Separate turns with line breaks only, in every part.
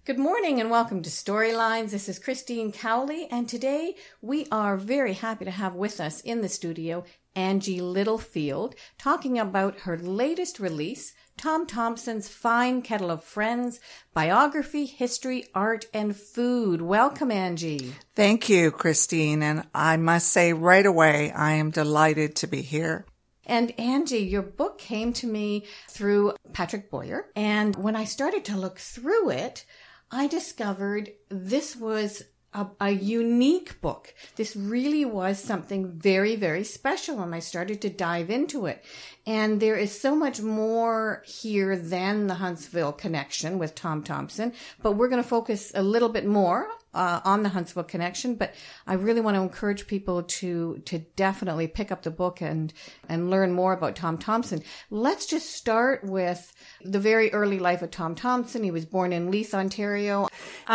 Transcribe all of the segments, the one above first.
Good morning and welcome to Storylines. This is Christine Cowley, and today we are very happy to have with us in the studio Angie Littlefield talking about her latest release, Tom Thomson's Fine Kettle of Friends, Biography, History, Art, and Food. Welcome, Angie.
Thank you, Christine, and I must say right away, I am delighted to be here.
And Angie, your book came to me through Patrick Boyer, and when I started to look through it, I discovered this was a unique book. This really was something very, very special, and I started to dive into it. And there is so much more here than the Huntsville connection with Tom Thomson, but we're going to focus a little bit more on the Huntsville connection. But I really want to encourage people to definitely pick up the book and learn more about Tom Thomson. Let's just start with the very early life of Tom Thomson. He was born in Leith, Ontario.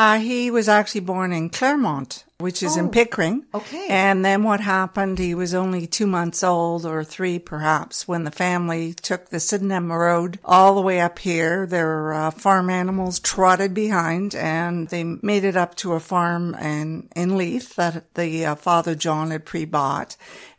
He was actually born in Claremont, which is in Pickering.
Okay.
And then what happened, he was only 2 months old, or 3 perhaps, when the family took the Sydenham Road all the way up here. Their farm animals trotted behind, and they made it up to a farm in Leith that the father John had pre-bought.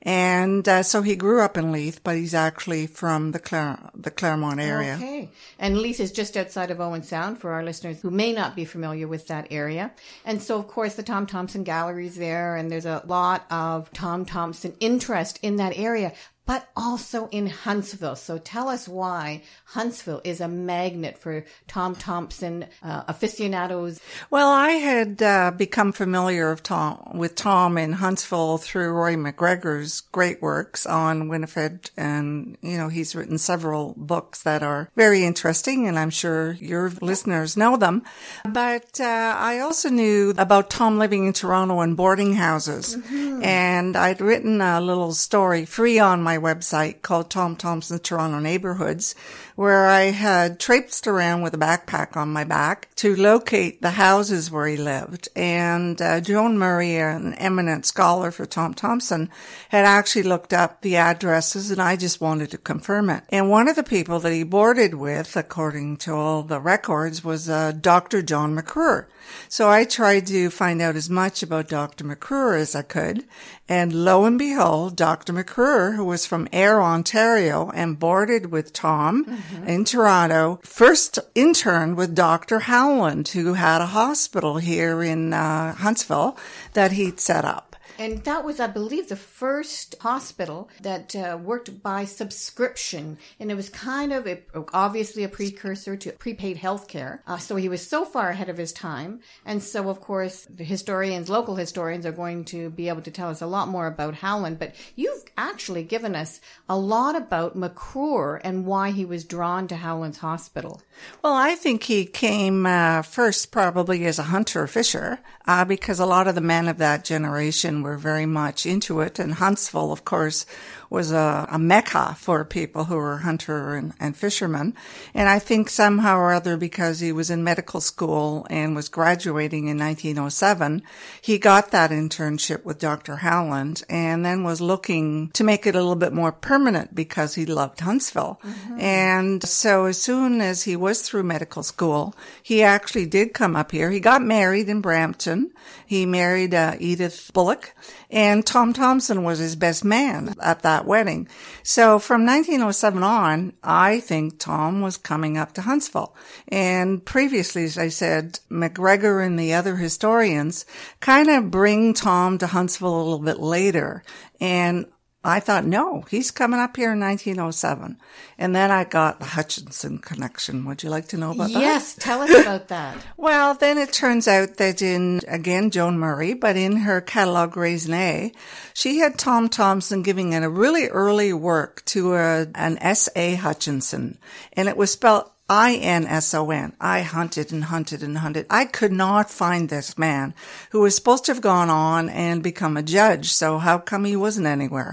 And so he grew up in Leith, but he's actually from the Claremont area.
Okay. And Leith is just outside of Owen Sound for our listeners who may not be familiar with that area. And so, of course, the Tom Thomson Gallery's there, and there's a lot of Tom Thomson interest in that area, but also in Huntsville. So tell us why Huntsville is a magnet for Tom Thomson aficionados.
Well, I had become familiar with Tom in Huntsville through Roy McGregor's great works on Winifred, and he's written several books that are very interesting, and I'm sure your listeners know them. But I also knew about Tom living in Toronto in boarding houses, and I'd written a little story free on my website called Tom Thomson's Toronto Neighborhoods, where I had traipsed around with a backpack on my back to locate the houses where he lived. And Joan Murray, an eminent scholar for Tom Thomson, had actually looked up the addresses, and I just wanted to confirm it. And one of the people that he boarded with, according to all the records, was Dr. John McClure. So I tried to find out as much about Dr. McClure as I could, and lo and behold, Dr. McClure, who was from Ayr, Ontario, and boarded with Tom in Toronto, first interned with Dr. Howland, who had a hospital here in Huntsville that he'd set up.
And that was, I believe, the first hospital that worked by subscription. And it was kind of obviously a precursor to prepaid healthcare. So he was so far ahead of his time. And so, of course, the local historians are going to be able to tell us a lot more about Howland. But you've actually given us a lot about McClure and why he was drawn to Howland's hospital.
Well, I think he came first probably as a hunter-fisher because a lot of the men of that generation were very much into it. And Huntsville, of course, was a mecca for people who were hunter and fishermen. And I think somehow or other, because he was in medical school and was graduating in 1907, he got that internship with Dr. Howland and then was looking to make it a little bit more permanent because he loved Huntsville. And so as soon as he was through medical school, he actually did come up here. He got married in Brampton. He married Edith Bullock, and Tom Thomson was his best man at that wedding. So from 1907 on, I think Tom was coming up to Huntsville. And previously, as I said, McGregor and the other historians kind of bring Tom to Huntsville a little bit later. And I thought, no, he's coming up here in 1907. And then I got the Hutchinson connection. Would you like to know about that?
Yes, tell us about that.
Well, then it turns out that again, Joan Murray, but in her catalogue raisonnée, she had Tom Thomson giving a really early work to an S.A. Hutchinson. And it was spelled I-N-S-O-N. I hunted and hunted and hunted. I could not find this man who was supposed to have gone on and become a judge. So how come he wasn't anywhere?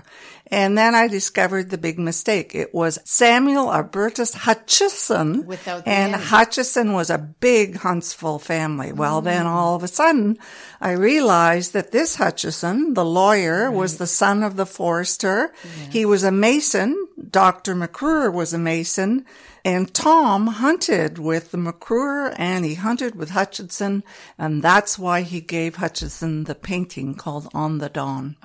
And then I discovered the big mistake. It was Samuel Albertus Hutchison.
Without the
and
N.
Hutchison was a big Huntsville family. Well, then all of a sudden, I realized that this Hutchison, the lawyer, was the son of the forester.
Yes.
He was a Mason. Dr. McClure was a Mason. And Tom hunted with the McClure and he hunted with Hutchison. And that's why he gave Hutchison the painting called On the Dawn.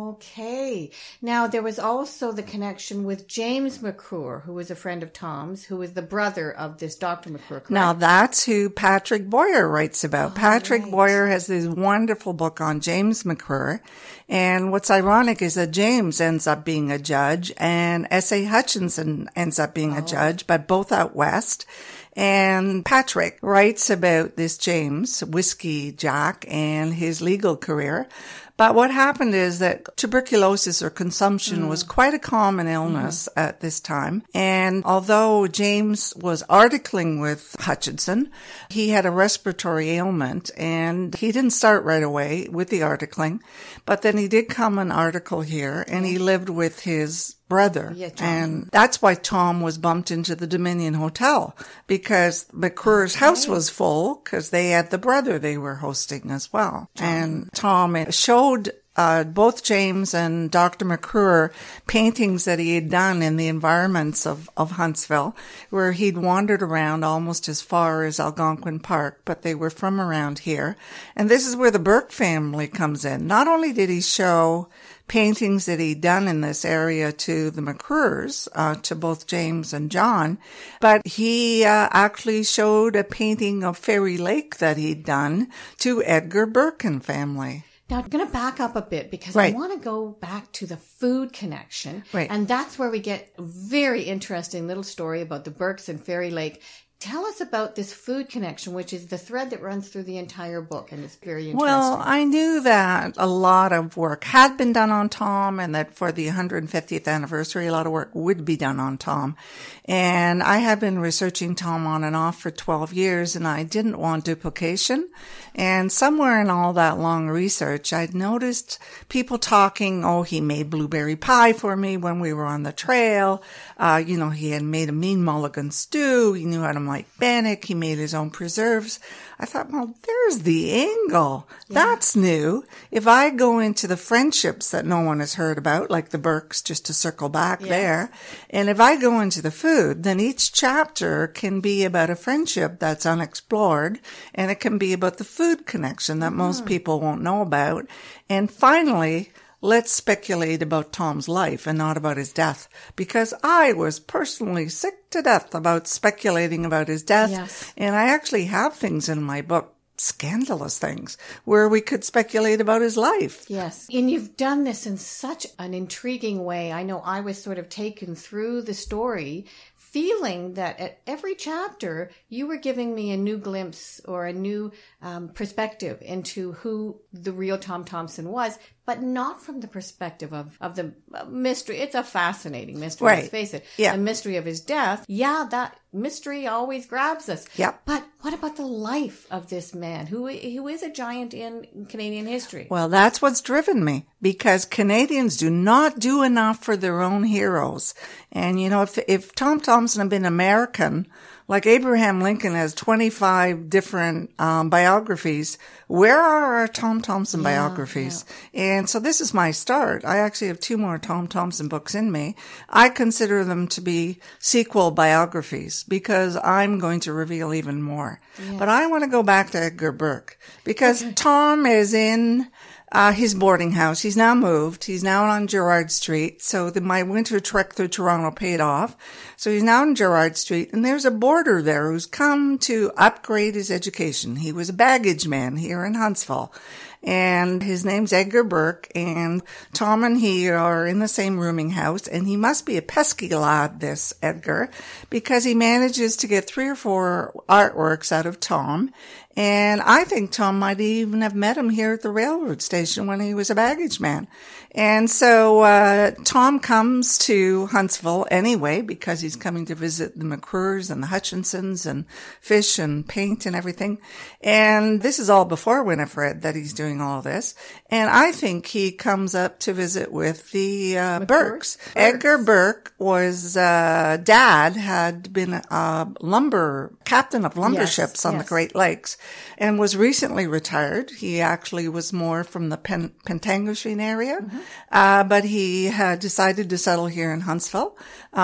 Okay. Now, there was also the connection with James McClure, who was a friend of Tom's, who was the brother of this Dr. McClure, correct?
Now, that's who Patrick Boyer writes about. Patrick
right.
Boyer has this wonderful book on James McClure. And what's ironic is that James ends up being a judge and S.A. Hutchinson ends up being a judge, but both out west. And Patrick writes about this James, Whiskey Jack, and his legal career. But what happened is that tuberculosis or consumption was quite a common illness at this time. And although James was articling with Hutchinson, he had a respiratory ailment and he didn't start right away with the articling, but then he did come an article here and he lived with his brother.
Yeah, Tom.
And that's why Tom was bumped into the Dominion Hotel because McClure's house was full because they had the brother they were hosting as well. And Tom showed both James and Dr. McClure paintings that he had done in the environments of Huntsville, where he'd wandered around almost as far as Algonquin Park, but they were from around here. And this is where the Burke family comes in. Not only did he show paintings that he'd done in this area to the McClures, to both James and John, but he actually showed a painting of Fairy Lake that he'd done to Edgar Burke and family.
Now, I'm going to back up a bit because
Right.
I want to go back to the food connection.
Right.
And that's where we get a very interesting little story about the Burkes and Fairy Lake. Tell us about this food connection, which is the thread that runs through the entire book, and it's very interesting.
Well, I knew that a lot of work had been done on Tom and that for the 150th anniversary, a lot of work would be done on Tom. And I had been researching Tom on and off for 12 years and I didn't want duplication. And somewhere in all that long research, I'd noticed people talking, oh, he made blueberry pie for me when we were on the trail. He had made a mean mulligan stew. He knew how to make bannock. He made his own preserves. I thought, well, there's the angle. Yeah. That's new. If I go into the friendships that no one has heard about, like the Burkes, just to circle back there, and if I go into the food, then each chapter can be about a friendship that's unexplored, and it can be about the food connection that most people won't know about. And finally, let's speculate about Tom's life and not about his death, because I was personally sick to death about speculating about his death.
Yes.
And I actually have things in my book, scandalous things, where we could speculate about his life.
Yes. And you've done this in such an intriguing way. I know I was sort of taken through the story, feeling that at every chapter, you were giving me a new glimpse or a new perspective into who the real Tom Thomson was, but not from the perspective of the mystery. It's a fascinating mystery,
right.
Let's face it.
Yeah.
The mystery of his death. Yeah, that mystery always grabs us.
Yep.
But what about the life of this man who is a giant in Canadian history?
Well, that's what's driven me, because Canadians do not do enough for their own heroes. And, if Tom Thomson had been American, like Abraham Lincoln has 25 different biographies, where are our Tom Thomson biographies? Yeah. And so this is my start. I actually have 2 more Tom Thomson books in me. I consider them to be sequel biographies because I'm going to reveal even more. Yeah. But I want to go back to Edgar Burke because Tom is in his boarding house. He's now moved. He's now on Gerrard Street. So my winter trek through Toronto paid off. So he's now on Gerrard Street, and there's a boarder there who's come to upgrade his education. He was a baggage man here in Huntsville. And his name's Edgar Burke, and Tom and he are in the same rooming house, and he must be a pesky lad, this Edgar, because he manages to get 3 or 4 artworks out of Tom, And I think Tom might even have met him here at the railroad station when he was a baggage man. And so Tom comes to Huntsville anyway because he's coming to visit the McClures and the Hutchinsons and fish and paint and everything. And this is all before Winifred that he's doing all this. And I think he comes up to visit with the Burkes. Edgar Burke was dad had been a captain of lumber ships on the Great Lakes and was recently retired. He actually was more from the Pentanguishene area. But he had decided to settle here in Huntsville.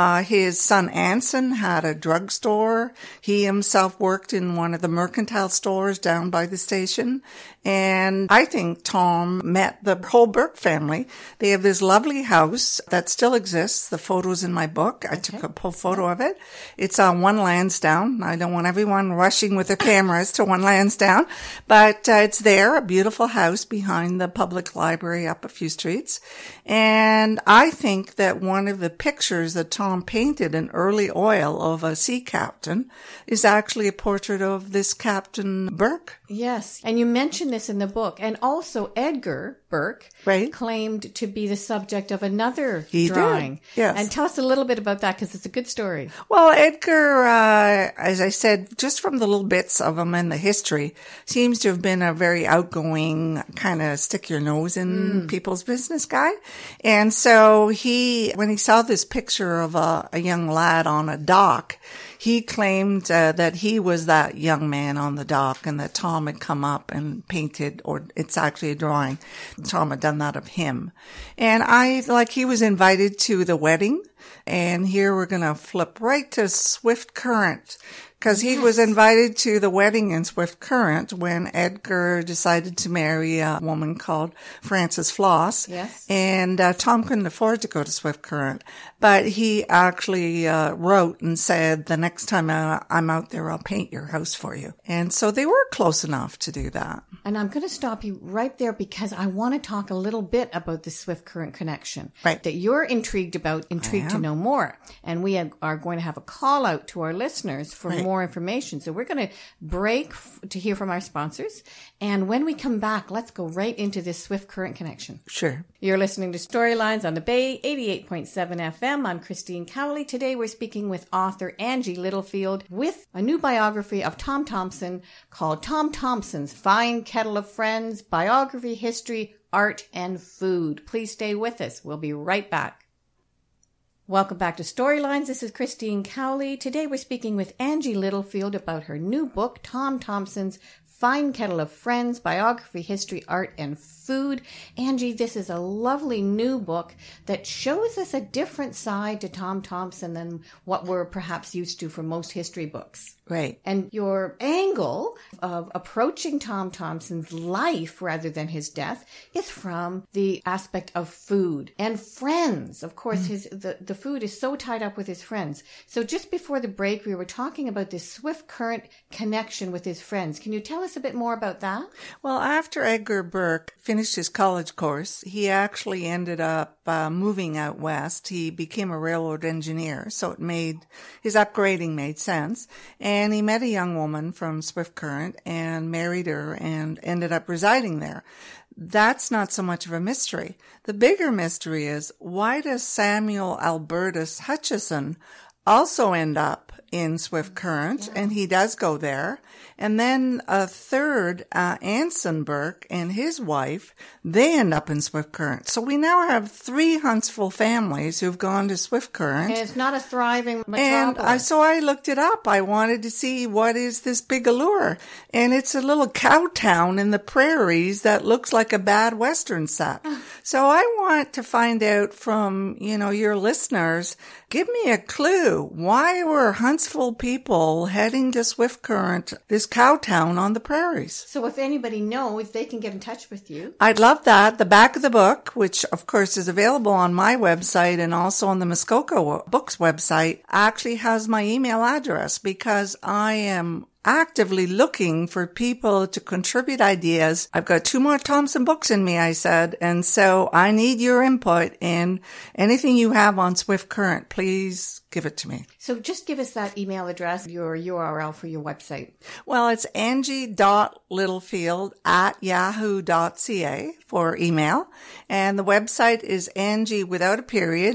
His son Anson had a drugstore. He himself worked in one of the mercantile stores down by the station. And I think Tom met the whole Burke family. They have this lovely house that still exists. The photo's in my book. I took a photo of it. It's on One Lansdowne. I don't want everyone rushing with their cameras to One Lansdowne, but it's there, a beautiful house behind the public library up a few streets. And I think that one of the pictures that Tom painted in early oil of a sea captain is actually a portrait of this Captain Burke.
Yes. And you mentioned this in the book. And also Edgar Burke claimed to be the subject of another drawing.
Did. Yes.
And tell us a little bit about that because it's a good story.
Well, Edgar, as I said, just from the little bits of him in the history, seems to have been a very outgoing, kind of stick your nose in people's business guy. And so when he saw this picture of a young lad on a dock, he claimed that he was that young man on the dock and that Tom had come up and painted, or it's actually a drawing. Tom had done that of him. And he was invited to the wedding. And here we're going to flip right to Swift Current. Because he was invited to the wedding in Swift Current when Edgar decided to marry a woman called Frances Floss.
Yes.
And Tom couldn't afford to go to Swift Current. But he actually wrote and said, the next time I'm out there, I'll paint your house for you. And so they were close enough to do that.
And I'm going to stop you right there because I want to talk a little bit about the Swift Current connection.
Right.
That you're intrigued to know more. And we are going to have a call out to our listeners for more information. So we're going to break to hear from our sponsors. And when we come back, let's go right into this Swift Current connection.
Sure.
You're listening to Storylines on the Bay, 88.7 FM. I'm Christine Cowley. Today we're speaking with author Angie Littlefield with a new biography of Tom Thomson called Tom Thomson's Fine Kettle of Friends, Biography, History, Art, and Food. Please stay with us. We'll be right back. Welcome back to Storylines. This is Christine Cowley. Today we're speaking with Angie Littlefield about her new book, Tom Thomson's Fine Kettle of Friends, Biography, History, Art, and Food. Angie, this is a lovely new book that shows us a different side to Tom Thomson than what we're perhaps used to for most history books.
Right.
And your angle of approaching Tom Thomson's life rather than his death is from the aspect of food and friends. Of course, the food is so tied up with his friends. So just before the break, we were talking about this Swift Current connection with his friends. Can you tell us a bit more about that?
Well, after Edgar Burke finished his college course, he actually ended up moving out west. He became a railroad engineer, so his upgrading made sense. And he met a young woman from Swift Current and married her and ended up residing there. That's not so much of a mystery. The bigger mystery is, why does Samuel Albertus Hutchison also end up in Swift Current? Yeah. And he does go there. And then a third, Anson Burke and his wife, they end up in Swift Current. So we now have 3 Huntsville families who've gone to Swift Current.
And it's not a thriving metropolis.
And so I looked it up. I wanted to see what is this big allure. And it's a little cow town in the prairies that looks like a bad Western set. So I want to find out from, your listeners, give me a clue. Why were Huntsville people heading to Swift Current, this cow town on the prairies? So
if anybody knows, they can get in touch with you.
I'd love that. The back of the book, which of course is available on my website and also on the Muskoka Books website, actually has my email address because I am actively looking for people to contribute ideas. I've got 2 more Thompson books in me, I said, and so I need your input, and anything you have on Swift Current, please give it to me.
So just give us that email address, your URL for your website.
Well, it's angie.littlefield@yahoo.ca for email. And the website is Angie without a period,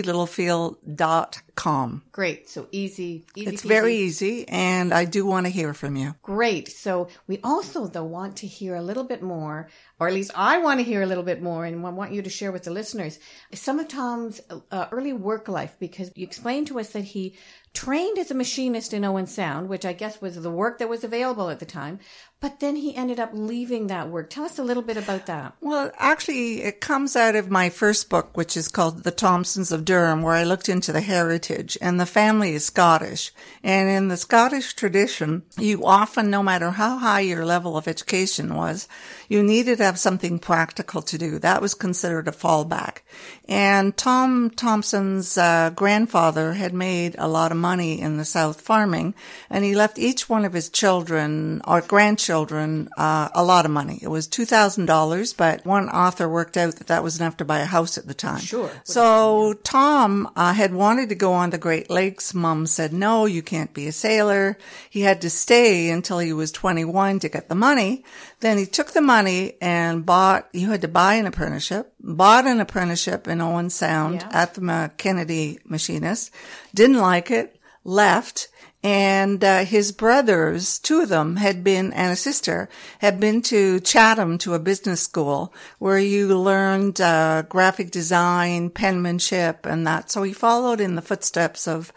angielittlefield.com.
Great. So easy.
It's very easy, and I do want to hear from you.
Great. So we also, though, want to hear a little bit more, or at least I want to hear a little bit more, and I want you to share with the listeners some of Tom's early work life, because you explained to us that he trained as a machinist in Owen Sound, which I guess was the work that was available at the time, but then he ended up leaving that work. Tell us a little bit about that.
Well, actually, it comes out of my first book, which is called The Thompsons of Durham, where I looked into the heritage, and the family is Scottish. And in the Scottish tradition, you often, no matter how high your level of education was, you needed to have something practical to do. That was considered a fallback. And Tom Thompson's grandfather had made a lot of money in the South farming, and he left each one of his children or grandchildren a lot of money. It was $2,000, but one author worked out that was enough to buy a house at the time.
Sure.
So Tom had wanted to go on the Great Lakes. Mom said, no, you can't be a sailor. He had to stay until he was 21 to get the money. Then he took the money and you had to buy an apprenticeship, bought an apprenticeship in Owen Sound at the Kennedy Machinist, didn't like it, left, and his brothers, 2 of them and a sister, had been to Chatham to a business school where you learned graphic design, penmanship, and that. So he followed in the footsteps of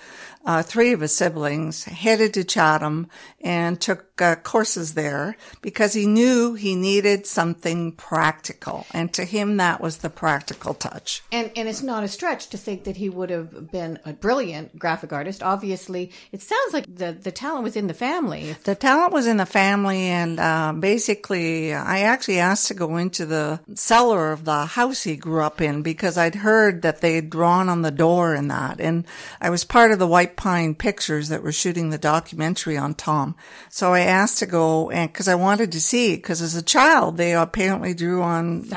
3 of his siblings, headed to Chatham and took courses there because he knew he needed something practical. And to him, that was the practical touch.
And it's not a stretch to think that he would have been a brilliant graphic artist. Obviously, it sounds like the talent was in the family.
The talent was in the family, and basically, I actually asked to go into the cellar of the house he grew up in because I'd heard that they had drawn on the door and that. And I was part of the White Pine Pictures that were shooting the documentary on Tom. So I asked to go, and because I wanted to see it, because as a child, they apparently drew on,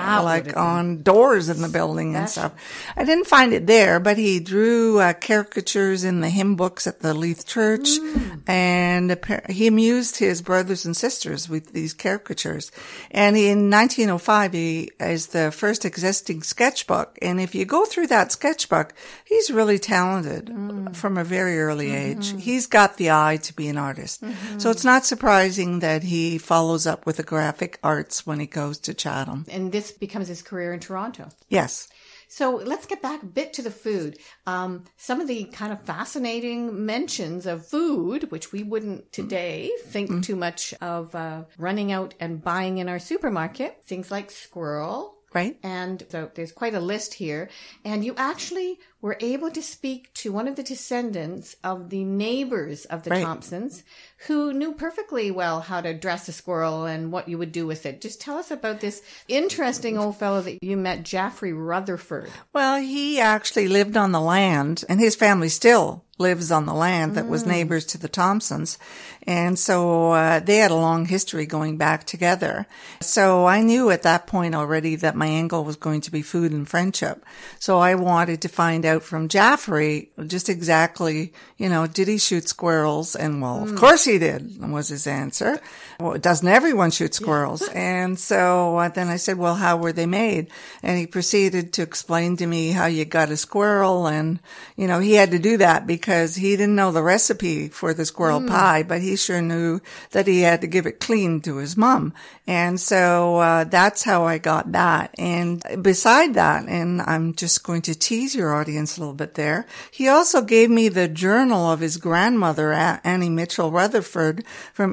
on doors in the building and stuff. I didn't find it there, but he drew caricatures in the hymn books at the Leith Church, and he amused his brothers and sisters with these caricatures. And in 1905, he is the first existing sketchbook. And if you go through that sketchbook, he's really talented from a very early age. He's got the eye to be an artist. So it's not surprising that he follows up with the graphic arts when he goes to Chatham.
And this becomes his career in Toronto.
Yes.
So let's get back a bit to the food. Some of the kind of fascinating mentions of food, which we wouldn't today think too much of running out and buying in our supermarket. Things like squirrel.
Right.
And so there's quite a list here. And you actually were able to speak to one of the descendants of the neighbors of the Thompsons, who knew perfectly well how to dress a squirrel and what you would do with it. Just tell us about this interesting old fellow that you met, Jaffrey Rutherford.
Well, he actually lived on the land, and his family still lives on the land that was neighbors to the Thompsons. And so they had a long history going back together. So I knew at that point already that my angle was going to be food and friendship. So I wanted to find out from Jaffrey just exactly, did he shoot squirrels? And well, of course he did, was his answer. Well, doesn't everyone shoot squirrels? And so then I said, well, how were they made? And he proceeded to explain to me how you got a squirrel. And, he had to do that because he didn't know the recipe for the squirrel pie, but he sure knew that he had to give it clean to his mom. And so that's how I got that. And beside that, and I'm just going to tease your audience a little bit there, he also gave me the journal of his grandmother, Annie Mitchell Rutherford, from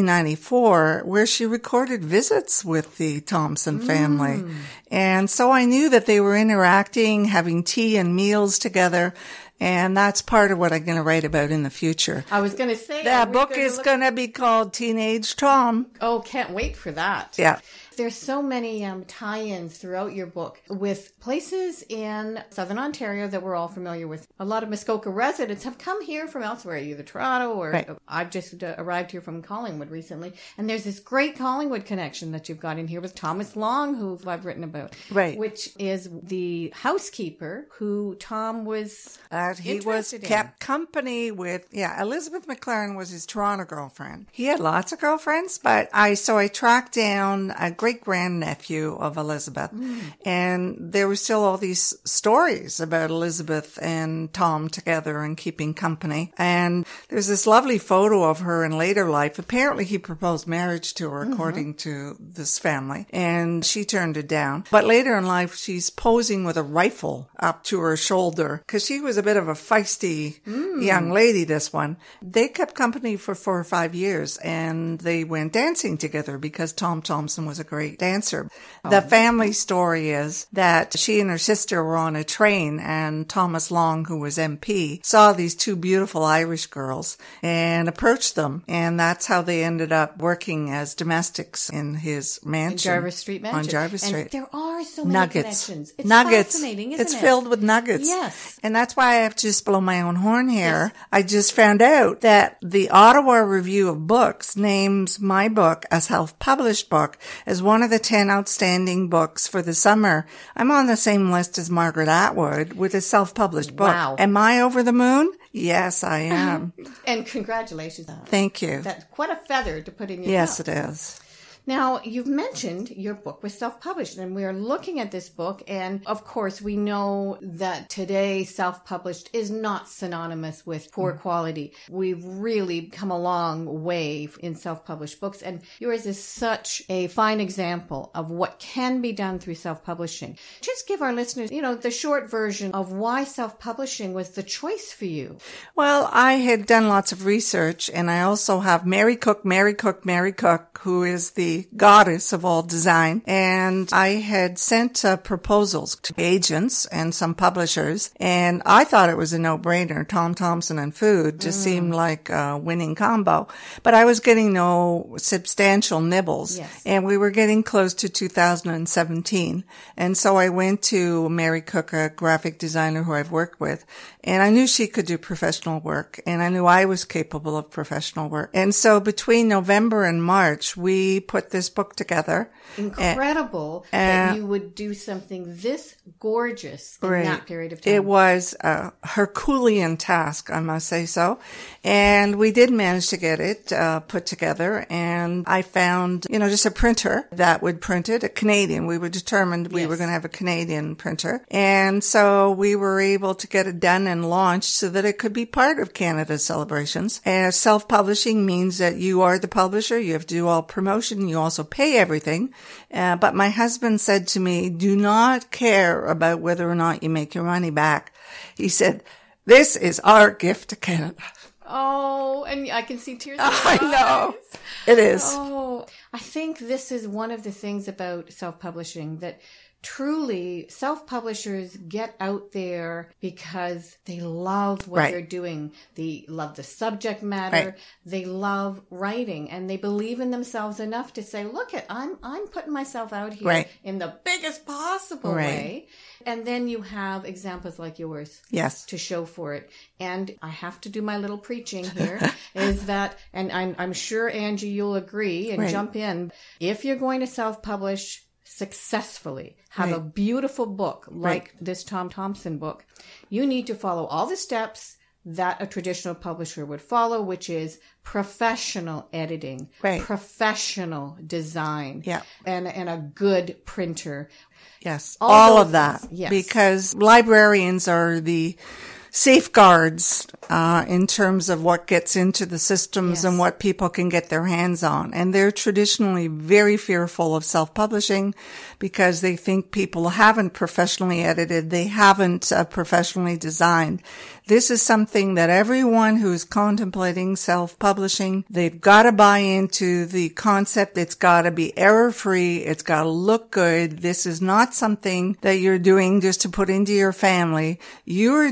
1894, where she recorded visits with the Thompson family. And so I knew that they were interacting, having tea and meals together. And that's part of what I'm going to write about in the future.
I was going to say.
That book is going to be called Teenage Tom.
Oh, can't wait for that.
Yeah.
There's so many tie-ins throughout your book with places in Southern Ontario that we're all familiar with. A lot of Muskoka residents have come here from elsewhere, either Toronto or
right.
I've just arrived here from Collingwood recently. And there's this great Collingwood connection that you've got in here with Thomas Long, who I've written about,
right?
Which is the housekeeper who Tom was
he was kept company with. Yeah, Elizabeth McLaren was his Toronto girlfriend. He had lots of girlfriends, but I tracked down a great-grandnephew of Elizabeth. And there were still all these stories about Elizabeth and Tom together and keeping company. And there's this lovely photo of her in later life. Apparently he proposed marriage to her, according to this family, and she turned it down. But later in life, she's posing with a rifle up to her shoulder because she was a bit of a feisty young lady, this one. They kept company for 4 or 5 years, and they went dancing together because Tom Thompson was a great dancer. The family story is that she and her sister were on a train, and Thomas Long, who was MP, saw these 2 beautiful Irish girls and approached them, and that's how they ended up working as domestics in his mansion.
In Jarvis Street mansion.
On Jarvis Street.
And there are so many
nuggets.
connections. It's
nuggets.
Fascinating, isn't it?
It's filled with nuggets.
Yes.
And that's why I have to just blow my own horn here. Yes. I just found out that the Ottawa Review of Books names my book, a self-published book, as one of the 10 outstanding books for the summer. I'm on the same list as Margaret Atwood with a self-published book.
Wow.
Am I over the moon? Yes, I am.
And congratulations.
Thank you.
That's quite a feather to put in your
Yes,
book.
it is.
Now, you've mentioned your book was self-published, and we are looking at this book, and of course, we know that today self-published is not synonymous with poor quality. We've really come a long way in self-published books, and yours is such a fine example of what can be done through self-publishing. Just give our listeners, the short version of why self-publishing was the choice for you.
Well, I had done lots of research, and I also have Mary Cook, who is the goddess of all design. And I had sent proposals to agents and some publishers, and I thought it was a no-brainer. Tom Thompson and food just seemed like a winning combo. But I was getting no substantial nibbles.
Yes.
And we were getting close to 2017. And so I went to Mary Cook, a graphic designer who I've worked with, and I knew she could do professional work, and I knew I was capable of professional work. And so between November and March, we put this book together.
Incredible that you would do something this gorgeous in that period of time.
It was a Herculean task, I must say so. And we did manage to get it put together. And I found, just a printer that would print it, a Canadian. We were determined we were going to have a Canadian printer. And so we were able to get it done and launched so that it could be part of Canada's celebrations. And self-publishing means that you are the publisher. You have to do all promotion. You also pay everything. But my husband said to me, do not care about whether or not you make your money back. He said, this is our gift to Canada.
Oh, and I can see tears in your eyes.
I know. It is.
Oh, I think this is one of the things about self-publishing that truly self-publishers get out there because they love what they're doing. They love the subject matter.
Right.
They love writing, and they believe in themselves enough to say, look, I'm putting myself out here in the biggest possible way. And then you have examples like yours to show for it. And I have to do my little preaching here is that, and I'm sure, Angie, you'll agree and jump in. If you're going to self-publish successfully, have a beautiful book like this Tom Thompson book, you need to follow all the steps that a traditional publisher would follow, which is professional editing, professional design, and a good printer.
Yes, all of that. Yes. Because librarians are the safeguards in terms of what gets into the systems and what people can get their hands on. And they're traditionally very fearful of self-publishing because they think people haven't professionally edited, they haven't professionally designed. This is something that everyone who's contemplating self-publishing, they've got to buy into the concept. It's got to be error-free. It's got to look good. This is not something that you're doing just to put into your family. You're doing this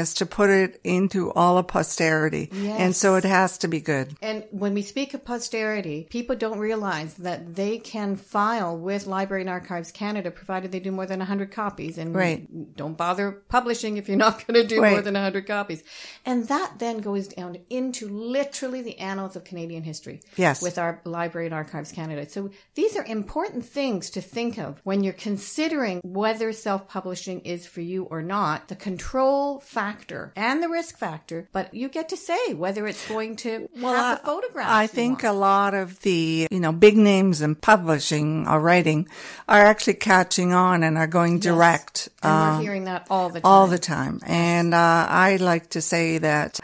willingness to put it into all of posterity.
Yes.
And so it has to be good.
And when we speak of posterity, people don't realize that they can file with Library and Archives Canada, provided they do more than 100 copies. And don't bother publishing if you're not going to do more than 100 copies. And that then goes down into literally the annals of Canadian history.
Yes.
With our Library and Archives Canada. So these are important things to think of when you're considering whether self-publishing is for you or not, the control factor and the risk factor, but you get to say whether it's going to have the photographs.
I think a lot of the, big names in publishing or writing are actually catching on and are going direct.
And we're hearing that all the time.
All the time. And I like to say that,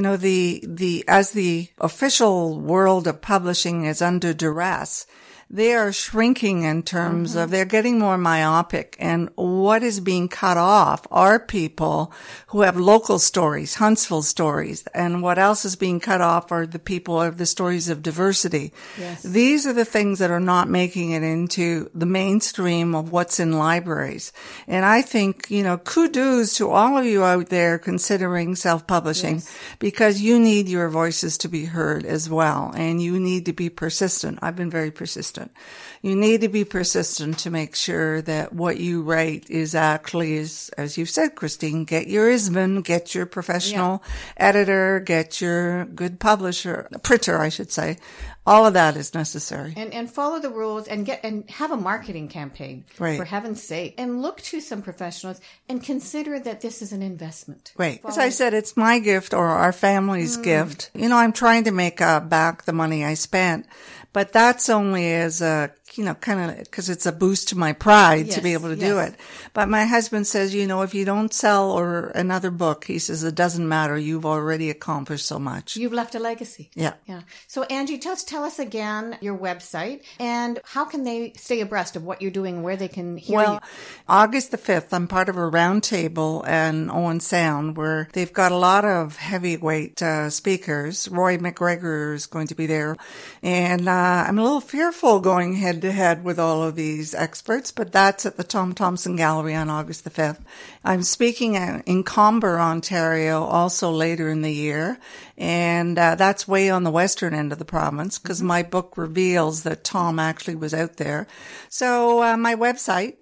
as the official world of publishing is under duress, they are shrinking in terms of they're getting more myopic, and what is being cut off are people who have local stories, Huntsville stories, and what else is being cut off are the people of the stories of diversity.
Yes.
These are the things that are not making it into the mainstream of what's in libraries. And I think, kudos to all of you out there considering self-publishing, because you need your voices to be heard as well, and you need to be persistent. I've been very persistent. You need to be persistent to make sure that what you write is actually, as you said, Christine, get your ISBN, get your professional editor, get your good printer, I should say. All of that is necessary.
And follow the rules and have a marketing campaign, for heaven's sake. And look to some professionals and consider that this is an investment.
Right. As I said, it's my gift or our family's gift. I'm trying to make back the money I spent, but that's only as a, kind of, because it's a boost to my pride to be able to do it. But my husband says, if you don't sell or another book, he says, it doesn't matter. You've already accomplished so much.
You've left a legacy.
Yeah.
So Angie, just tell us again your website and how can they stay abreast of what you're doing, where they can hear you?
August the 5th, I'm part of a round table in Owen Sound where they've got a lot of heavyweight speakers. Roy McGregor is going to be there. And I'm a little fearful going head to head with all of these experts, but that's at the Tom Thomson Gallery on August the 5th. I'm speaking in Comber, Ontario, also later in the year, and that's way on the western end of the province because my book reveals that Tom actually was out there. So my website,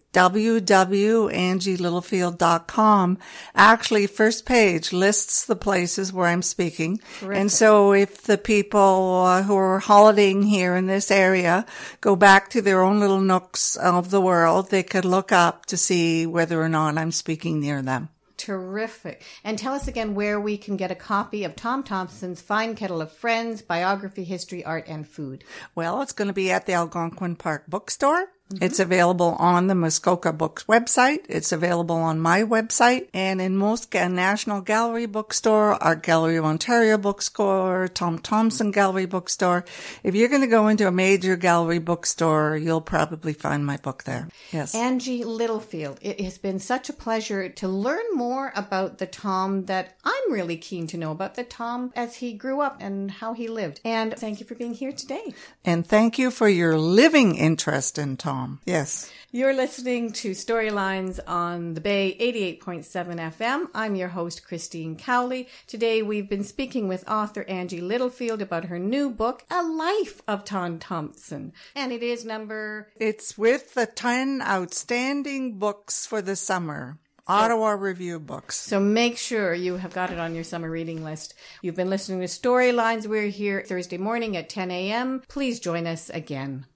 www.angielittlefield.com, actually first page lists the places where I'm speaking. Terrific. And so if the people who are holidaying here in this area go back to their own little nooks of the world, they could look up to see whether or not I'm speaking near them.
Terrific. And tell us again where we can get a copy of Tom Thomson's Fine Kettle of Friends, Biography, History, Art, and Food.
Well, it's going to be at the Algonquin Park Bookstore. It's available on the Muskoka Books website. It's available on my website and in most National Gallery Bookstore, Art Gallery of Ontario Bookstore, Tom Thomson Gallery Bookstore. If you're going to go into a major gallery bookstore, you'll probably find my book there. Yes.
Angie Littlefield, it has been such a pleasure to learn more about the Tom that I'm really keen to know about, the Tom as he grew up and how he lived. And thank you for being here today.
And thank you for your living interest in Tom. Yes.
You're listening to Storylines on the Bay 88.7 FM. I'm your host, Christine Cowley. Today we've been speaking with author Angie Littlefield about her new book, A Life of Tom Thomson. And it is
It's with the 10 outstanding books for the summer. Ottawa Review Books.
So make sure you have got it on your summer reading list. You've been listening to Storylines. We're here Thursday morning at 10 a.m. Please join us again.